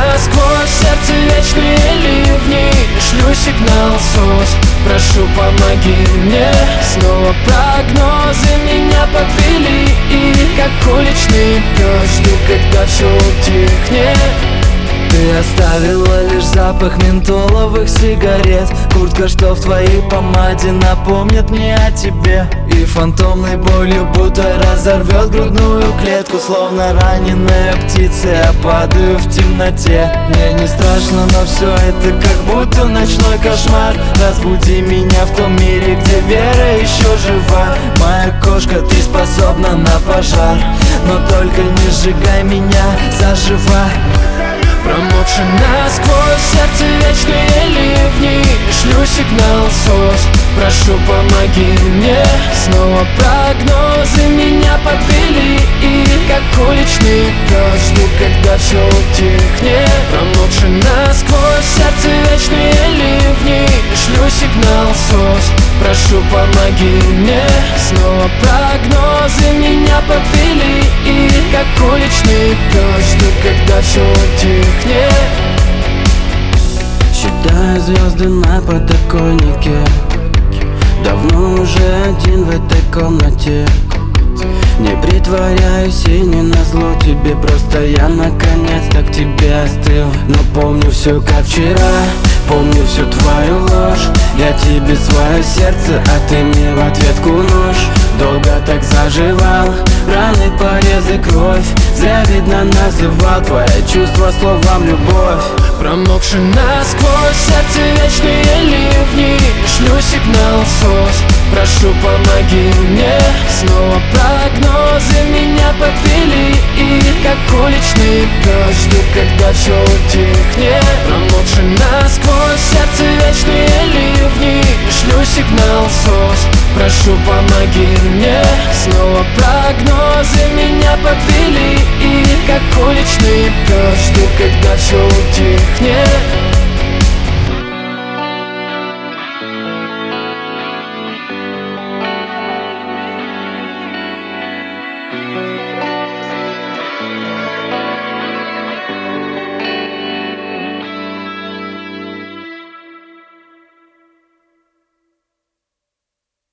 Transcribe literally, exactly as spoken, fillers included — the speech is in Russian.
насквозь, сердце вечные ливни. Шлю сигнал сос, прошу, помоги мне. Снова прогнозы меня подвели, и как уличный пес жду, когда все утихнет. Ты оставила лишь запах ментоловых сигарет. Куртка, что в твоей помаде, напомнит мне о тебе. И фантомной болью будто разорвет грудную клетку. Словно раненая птица, я падаю в темноте. Мне не страшно, но все это как будто ночной кошмар. Разбуди меня в том мире, где вера еще жива. Моя кошка, ты способна на пожар, но только не сжигай меня заживо. Промокший насквозь, сердце вечные ливни. Шлю сигнал сос, прошу, помоги мне. Снова прогнозы меня подвели, и как уличный пес жду, когда все утихнет. Промокший насквозь, сердце вечные ливни. Шлю сигнал сос, прошу, помоги мне. Снова прогнозы меня подвели, и как уличный пес жду, когда все утихнет. Считаю звезды на подоконнике. Давно уже один в этой комнате. Не притворяюсь и не назло тебе, просто я наконец-то к тебе остыл. Но помню все как вчера, помню всю твою ложь. Я тебе свое сердце, а ты мне в ответку нож. Долго так заживал, раны, порезы, кровь. Зря, видно, называл твои чувства словам любовь. Промокший насквозь, сердце вечные ливни. Шлю сигнал сос, прошу, помоги мне. Снова прогнозы меня подвели, и как уличный пес жду, когда все утихнет. Промокший насквозь, сердце вечные ливни. Шлю сигнал сос, прошу, помоги мне. Снова прогнозы меня подвели, и как уличный пес жду, когда все утихнет.